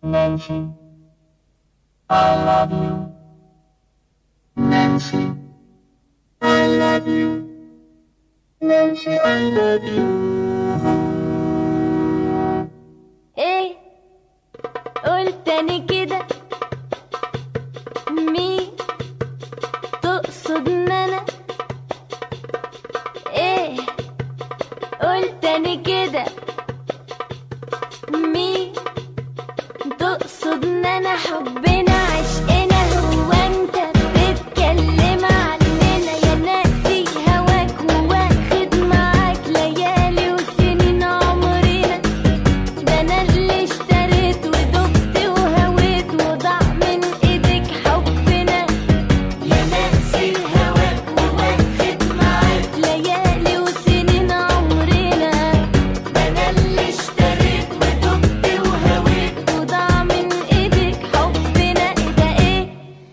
Nancy, I love you. Nancy, I love you. Nancy, I love you. ايه قول تاني كده، مين تقصد ان انا؟ ايه قول تاني كده، مين تقصد ان انا؟ حبنا عشقنا هو انت بتتكلم عننا؟ يا ناسي هواك وواخد معاك ليالي وسنين عمرنا. ده انا اللي اشتريت ودقت وهويت وضاع من ايدك حبنا. يا ناسي هواك وواخد معاك ليالي وسنين عمرنا. ده انا اللي اشتريت ودقت وهويت وضاع من ايدك حبنا. ايه ده ايه؟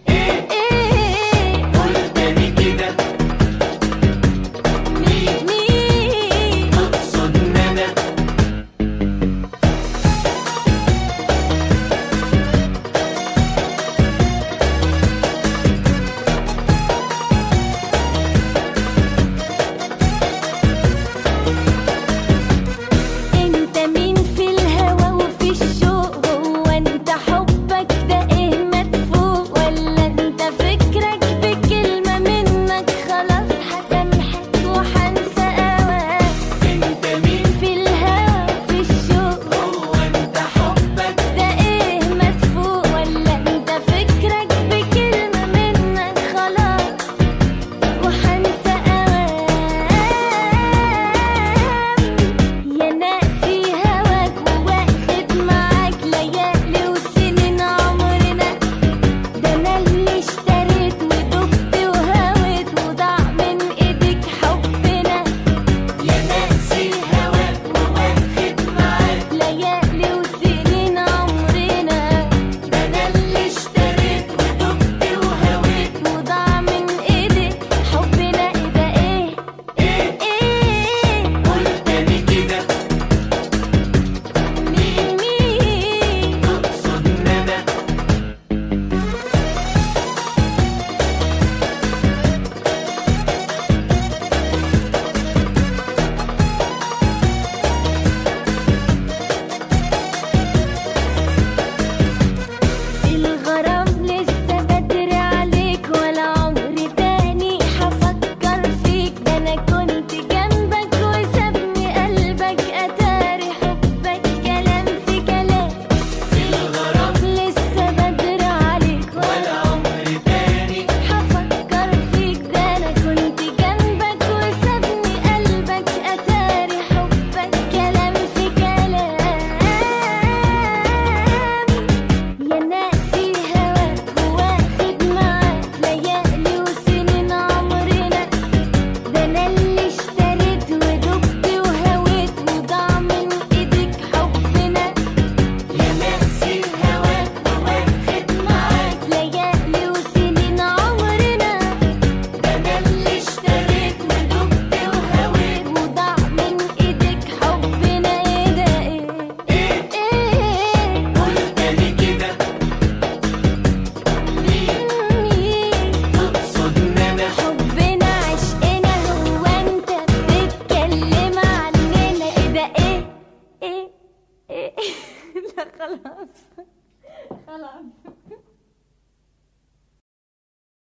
ايه قول تاني كده، مين تقصد ان انا؟ انت مين في الهوى وفي الشوق؟ هو انت حبك ده ايه مدفوق؟ ولا انت فكرك بكلمة منك خلاص هسامحك وهنسى هواك؟ انت مين؟ في الهوى وفي الشوق هو انت حبك ده ايه مدفوق؟ ولا انت فكرك بكلمة منك خلاص وهنسى هواك؟ يا ناسي هواك وواخد معاك ليالي وسنين عمرنا. ده انا اللي اشتريت ودقت وهويت وضاع من ايدك حبنا. يا ناسي هواك وواخد معاك ليالي وسنين عمرنا. ده انا اللي اشتريت ودقت وهويت. وضاع من ايدك حبنا. ايه ده ايه؟ قول تاني كده، مين تقصد ان انا؟ في الغرام لسه بدري عليك، ولا عمري تاني هفكر فيك. ده انا كنت جنبك وسابني قلبك اتاري حبك كلام في كلام. في الغرام لسه بدري عليك ولا عمري تاني. هفكر فيك. ده انا كنت جنبك وسابني قلبك اتاري حبك كلام في كلام. يا ناسي هواك وواخد معاك ليالي وسنين عمرنا. ده انا اللي اشتريت ودقت وهويت وضاع من ايدك حبنا. يا ناسي هواك وواخد معاك ليالي وسنين عمرنا. ده انا اللي اشتريت ودقت وهويت. وضاع من ايدك حبنا. ايه ده ايه؟ قول تاني كده، تقصد ان انا؟ حبنا عشقنا هو انت بتتكلم عننا. ايه ده ايه؟ لا خلاص خلاص.